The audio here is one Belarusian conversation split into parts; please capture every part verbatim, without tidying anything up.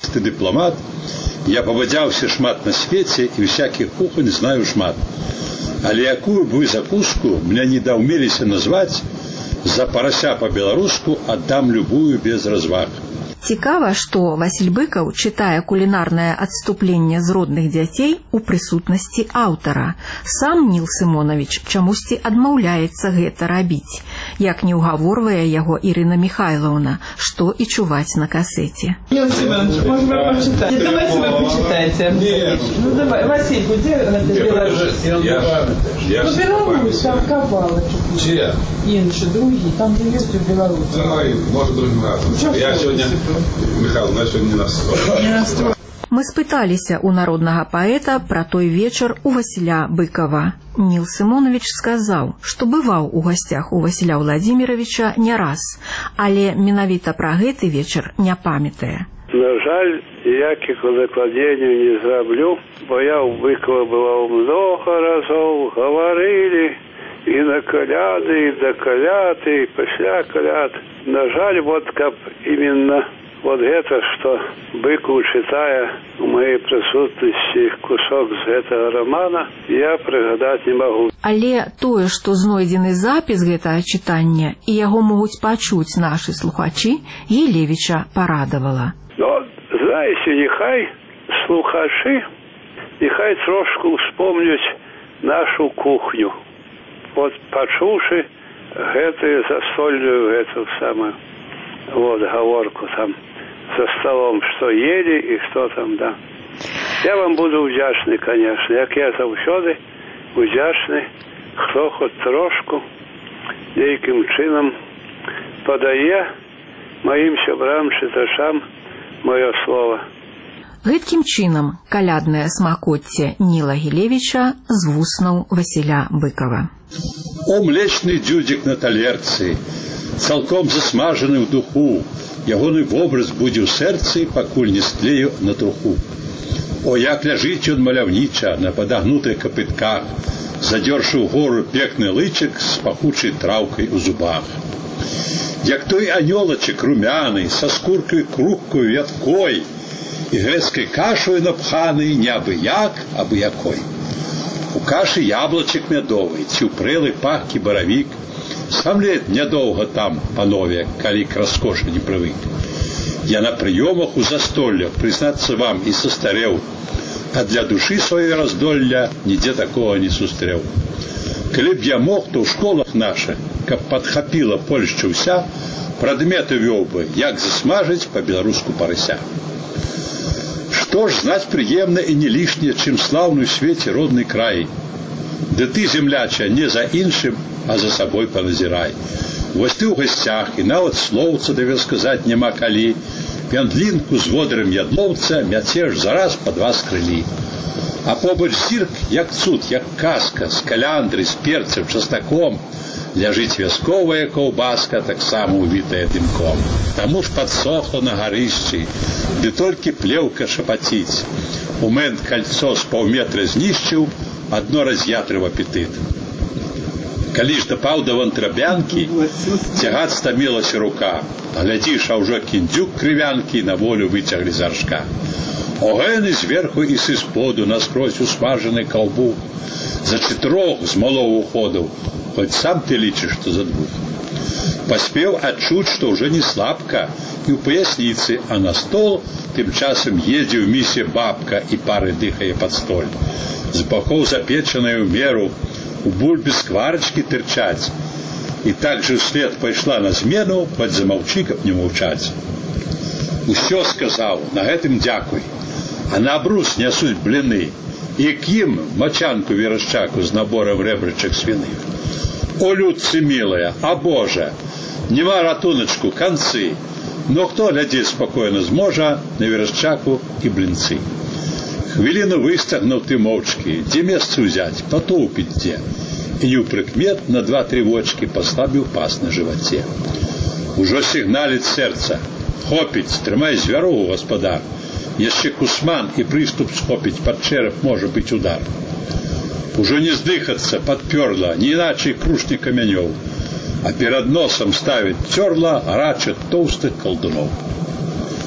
журналіст і дыпламат, я пабадзяўся шмат на свеце і всякіх кухонь знаю шмат. Але якую б вы закуску мне не даўмеліся назваць, за парася по-беларуску аддам любую без разваг. Цікава, што Васіль Быкаў чытае кулінарнае адступленне з родных дзяцей у прысутнасці аўтара. Сам Ніл Сымонавіч чамусьці адмаўляецца гэта рабіць, як не ўгаворвае яго Ірына Михайлаўна, што і чуваць на касеце. Ніл Сымонович, можна пачытаць? Не, давайте вы пачытайце. Ну давай, Васіль, будзе гэта беларус? Ну беларус, там кавалачак. Чия? Іншы, другі, там де ёсць у беларус. Давай, может, другим разом. Я сегодня... Михаил, на сегодня не настроен. Мы спыталіся у народнага паэта пра той вечар у Васіля Быкава. Ніл Сымонович сказаў, што бываў у гасцях у Васіля Владимировича не раз, але менавіта пра гэты вечар не памятае. На жаль, ніякіх удакладненняў не зраблю, бо я у Быкова бываў много разоў, гаварылі і на каляды, і да каляды, і пасля каляд. На жаль, вот каб именно вот гэта, што Быкаў чытае у маёй прысутнасці кусок з гэтага романа, я прыгадаць не магу. Але тое, што знойдзены запіс гэтага чытання і яго могуць пачуць нашы слухачы, Елевіча парадавала. Ну, знаеце, няхай слухачы, няхай трошку вспомнюць нашу кухню. Вот пачуўшы гэтую застольную, гэту самую вот гаворку там за столом, что ели и что там, да. Я вам буду удзячны, конечно, як я заўсёды удзячны, хто хоць трошку нейкім чынам падае маім сябрам, чытачам маё слово. Гэткім чынам каляднае смакоцце Ніла Гілевіча з вуснаў Васіля Быкава. О, млечны дзюдзік на талерцы, цалком засмажаны ў духу, ягоны вобраз будзе ў сэрцы, пакуль не стлею на труху. О, як ляжыць ён маляўніча на падагнутых капытках, задзёршы ў гору пекны лычык з пахучай траўкай у зубах. Як той анёлачык румяны, са скуркай крухкою ядкой, і грэцкай кашою напханы не абы як, абы якой. У кашы яблочек мядовый, ці ў прэлы пахкі баравік. Сам лет нядоўга там, панове, калі к раскошы не прывык. Я на прыёмах у застолля, прызнацца вам, і састарэў, а для душы сваёй раздолля нідзе такога не сустрэў. Калі б я мог, то ў школах нашых, каб падхапіла Польшча ўся, прадметы вёў бы, як засмажыць па-беларуску парася. Што ж знаць прыемна і не лішне, чым слаўны ў свеце родны край. Ды ты, земляча, не за іншым, а за сабой паназірай. Вось ты ў гасцях, і нават слоўца даве сказаць няма калі, пяндлінку з водарым ядлоўца мяцеш зараз па два скрылі. А побач зірк, як цуд, як казка, з каляндры, з перцем, частаком, ляжыць вясковая каўбаска, таксама увітая дымком. Таму ж падсохла на гарышчы, ды толькі плеўка шапаціць. Умент кальцо з паўметра знішчыў, адно раз'ятрыў апетыт. Калі ж дапаў да вантрабянкі, цягаць стамілася рука, а глядзіш, а ўжо кіндзюк крывянкі на волю выцяглі з аршка. Огены зверху і сы споду наскрозь усмажаны каўбук, за чатырох змалоў уходаў, хоць сам ты лічыш, што за двух. Паспеў адчуць, што ўжо не слабка, і ў паясніцы, а на стол тым часам едзе ў місе бабка і пары дыхае пад столь. З бакоў запечаная ў меру, у бульбе скварачкі тырчаць. І так жа ўслед пайшла на змену, хоць замаўчы, каб не маўчаць. Усё сказаў, на гэтым дзякуй. А на абрус нясуць бліны, і к ім мачанку верашчаку з наборам рэбрычак свіных. О, людцы мілая, а Божа, нема ратуначку, канцы. Но хто глядзець спакойна зможа на верашчаку і блінцы. Хвіліну выстагнуў ты моўчкі, дзе месца ўзяць, патоўпіць дзе. І неўпрыкмет на два-тры вочкі паслабіў пас на жываце. Ужо сігналіць сэрца. Хопіць, трымай звярову, гаспадар. Яшчэ кусман і прыступ схопіць, пад чэрап можа быць удар. Ужо не здыхацца, падпёрла, не іначай крушні камянёў, а перад носам ставіць цёрла гарачых тоўстых калдуноў.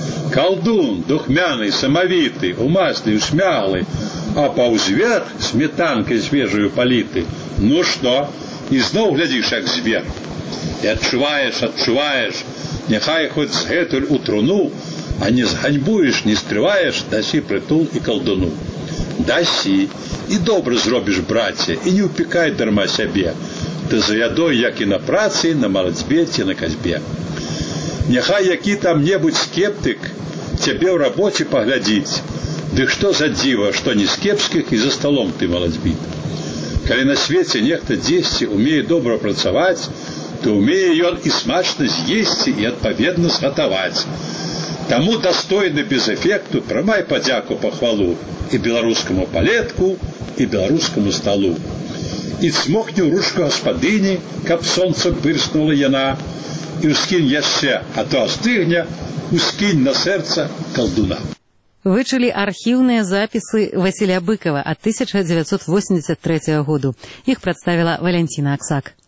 Колдун, духмяный, самовитый, умасный, ушмялый, а паўзверх сметанкой свежую политый. Ну что, и зноў глядишь, как зверь. И отчуваешь, отчуваешь, нехай хоть с гэтуль у труну, а не зганьбуешь, не скрываешь, даси притул и колдуну. Даси, и добро зробишь, братья, и не упекай дарма себе. Ты за ядой, як и на працы, на малацьбе, ці на козьбе. Нехай які там-небудь скептык тебе в работе поглядить. Дык что за диво, что не с кепских и за столом ты малацьбит. Калі на свете нехта дзесьці умее добра працаваць, то умее ён и смачна з'есці и адпаведна сгатаваць. Таму достойны без эффекту прымай падзяку пахвалу и беларускаму палетку, и беларускаму столу. И цмокни ў ручку гаспадыні, каб солнцем пырснула яна, и ускінь яшчэ, а то астыгне, ускінь на сэрца колдуна. Вы чулі архіўныя запісы Васіля Быкова ад тысяча дзевяцьсот восемьдесят третьего году. Іх прадставіла Валянціна Аксак.